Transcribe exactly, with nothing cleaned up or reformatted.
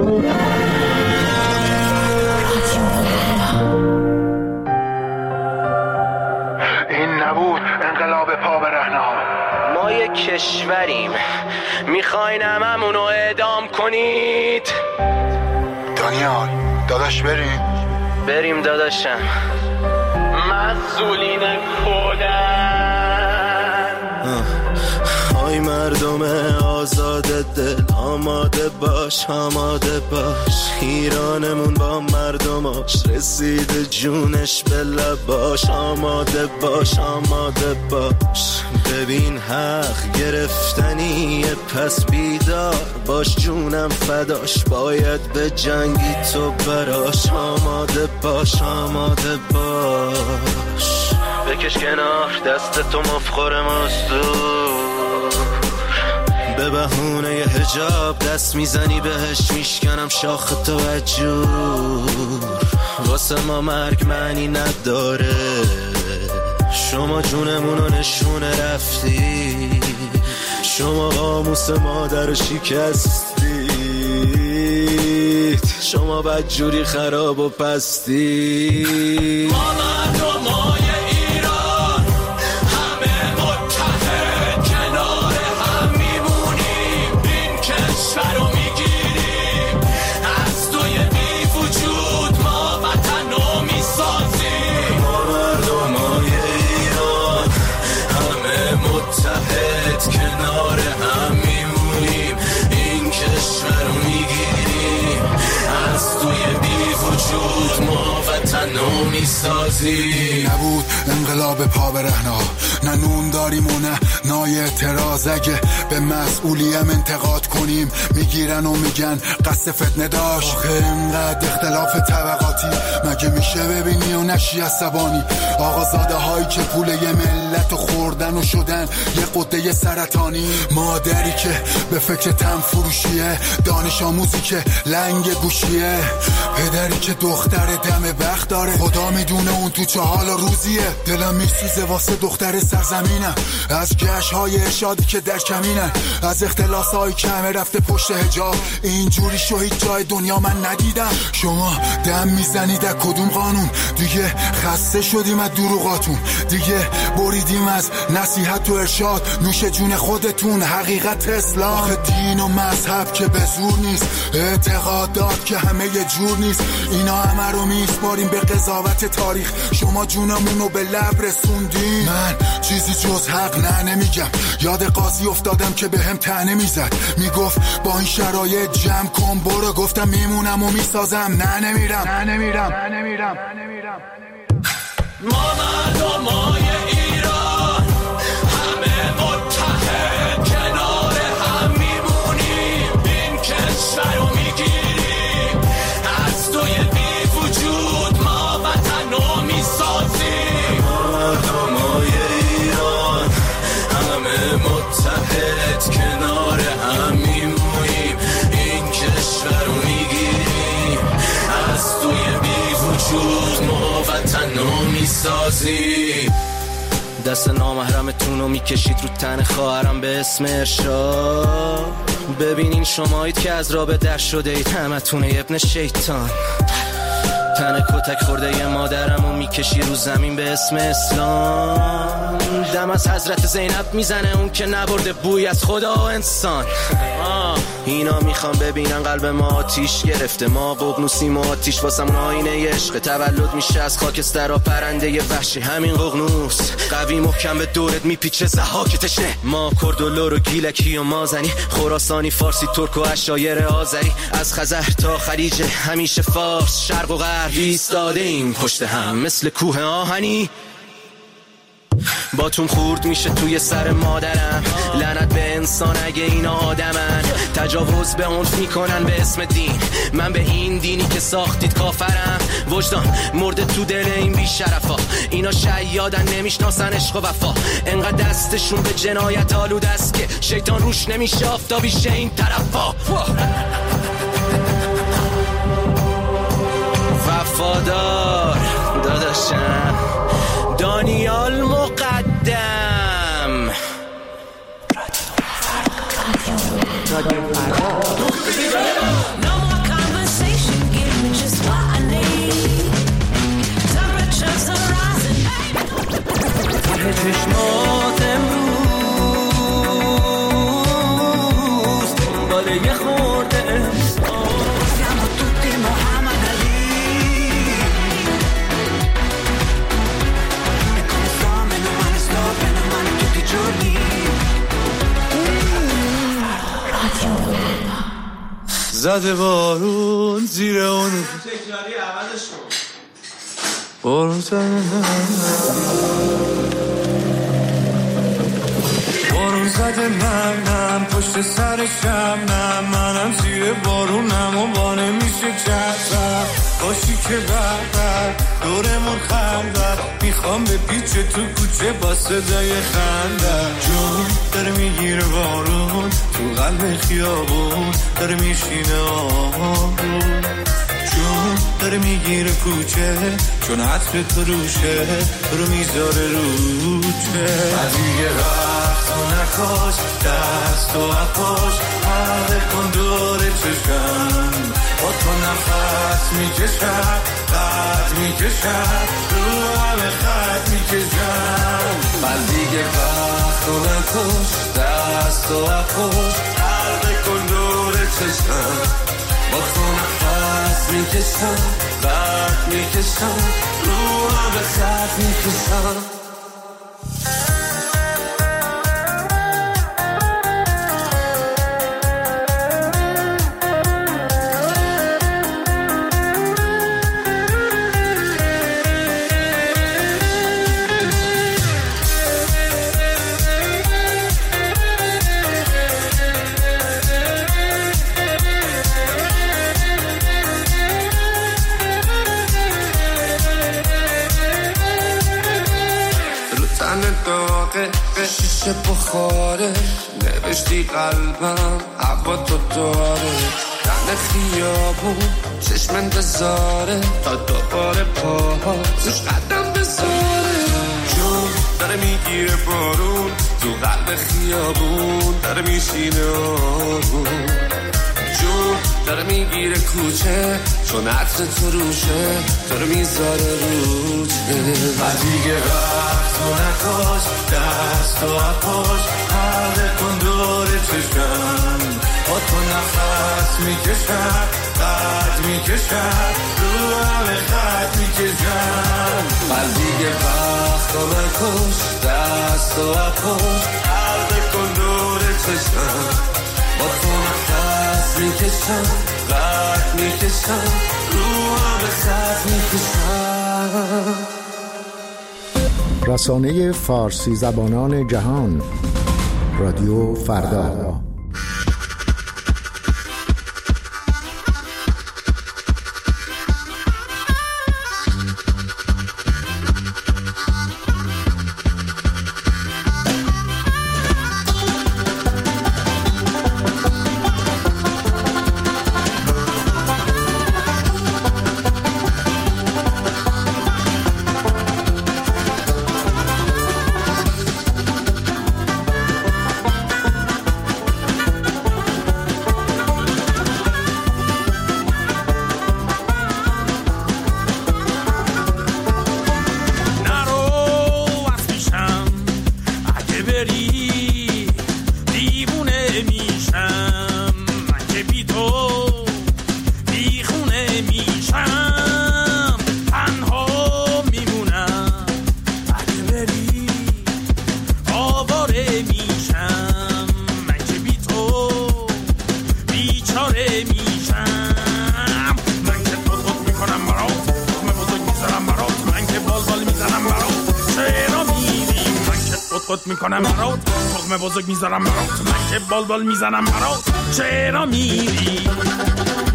این نبود انقلاب پا به رهن‌ها. ما یک کشوریم، میخواین هممونو اعدام کنید؟ دانیال داداش بریم بریم داداشم. مسئولین کودن های مردم آزاد دل، آماده باش آماده باش، ایرانمون با مردماش رسید جونش به لباش. آماده باش آماده باش، ببین حق گرفتنیه پس بیدار باش، جونم فداش باید به جنگی تو براش. آماده باش آماده باش، بکش کنار دست تو مفخور مستور، به بهونه ی حجاب دست میزنی بهش میشکنم شاخ توجور. واسه ما مرگ معنی نداره، شما جونمونو نشونه رفتی، شما قاموس مادر شکستید، شما بدجوری خراب و پستی. ما مردمای ایران همه متحد کنار هم میمونیم، این کشور رو میگیریم، از توی بی وجود ما وطن رو میسازیم. ما مردمای ایران همه متحد کنار هم میمونیم، این کشور رو میگیریم، از توی بی وجود ما وطن رو میسازیم. نبود انقلاب پا به رهن‌ها، نه نون داریم و نه نای اعتراض. اگه به مسئولیم انتقاد کنیم میگیرن و میگن قصد فتنه داشت. آخه اینقدر اختلاف طبقاتی مگه میشه ببینی و نشی عصبانی؟ آقازاده هایی که پول یه ملت خوردن و شدن یه قده سرطانی. مادری که به فکر تن فروشیه، دانش آموزی که لنگ گوشیه، پدری که دختر دم بخت داره، خدا میدونه اون تو چه حال و روزیه. دلم میسوزه واسه دختر سرزمینم، از گشت های ارشادی که در کمینن، از اختلاس های کمه رفته پشت حجاب. اینجوری شو هیچ جای دنیا من ندیدم. شما دم میزنید از کدوم قانون؟ دیگه خسته شدیم از دروغاتون، دیگه بریدیم از نصیحت و ارشاد، نوش جون خودتون حقیقت اسلام. آخه دین و مذهب که به زور نیست، اعتقادات که همه یه جور نیست، اینا همه رو میسپاریم به قضاوت تاریخ. شما جونمونو به لب رسوندین، من چیزی جز حق نه نمیگم. یاد قاضی افتادم که به هم طعنه میزد، میگفت با این شرایط جمع کن برو. گفتم میمونم و میسازم، نه نمیرم نه نمیرم نه نمیرم نه نمیرم. ما مردمای ایران همه متحد کنار هم میمونیم، این کشور رو میگیریم، از توی بی وجود ما وطن رو میسازیم. مردمای ایران همه متحد کنار هم میمونیم، این کشور رو میگیریم، از توی بی وجود ما وطن رو میسازیم. دست نامحرمتون رو میکشید رو تن خواهرم به اسم ارشاد. ببینین شمایید که از راه به در شده اید، همتون ابن شیطان. تن کتک خورده ی مادرم رو میکشی رو زمین به اسم اسلام. دم از حضرت زینب میزنه اون که نبرده بوی از خدا و انسان. اینا میخوام ببینن قلب ما آتیش گرفته، ما ققنوسیم و آتیش واسمون آینه عشق. تولد میشه از خاکسترها پرنده ی وحشی، همین ققنوس قوی محکم به دورت میپیچه زحاک تشنه. ما کرد و لور و گیلکی و مازنی، خراسانی فارسی ترک و عشایر آذری، از خزر تا خلیج همیشه فارس، شرق و غرب ایستاده ایم پشت هم مثل کوه آهنی. باتون خورد میشه توی سر مادرم، لعنت به انسان اگه اینا آدمن. تجاوز به عنف میکنن به اسم دین، من به این دینی که ساختید کافرم. وجدان مرده تو دل این بی شرفا، اینا شیادن نمیشناسن عشق و وفا. انقدر دستشون به جنایت آلود است که شیطان روش نمیشه آفتابیشه این طرفا. وفادار داداشم دانیال مقدم. رادیو فردا زده بارون زیر اون تکراری عوضش کن. بارون زده بارون زده نم نم پشت سرشم نم منم زیر بارونم و با نمیشه چرسم باشی که بر دورمون خندد میخوام به پیچ تو کوچه با صدای خندد جون داره میگیره بارون تو قلب خیابون داره میشینه آهون جون داره میگیره کوچه چون عطر تو روشه تو رو میذاره روچه دیگه وقت و نکاش دست و اپاش حلقه کن دور چشم با تو نفس میکشم قد میکشم رو همه خط میکشم من دیگه وقت و نکاش دست و اپاش حلقه کن دور چشم با تو نفس میکشم قد میکشم رو همه خط میکشم شیشه بخاره نوشتی قلبم هوا تو داره دن خیابون چشم انتظاره تا دوباره پاها روش قدم بذاره جون داره میگیره بارون تو قلب خیابون داره میشینه آروم جون داره میگیره کوچه چون عطر تو روشه تو رو میذاره روچه و دیگه وقت و نکاش دست و اپاش حلقه کن دور چشم با تو نفس میکشم قد میکشم رو همه خط میکشم و دیگه وقت و نکاش دست و اپاش حلقه کن دور چشم با تو نفس میکشم قد میکشم رو همه خط میکشم. رسانه فارسی زبانان جهان رادیو فردا. میکنم برات تخم بزرگ میذارم برات من که بال بال میزنم برات چرا میری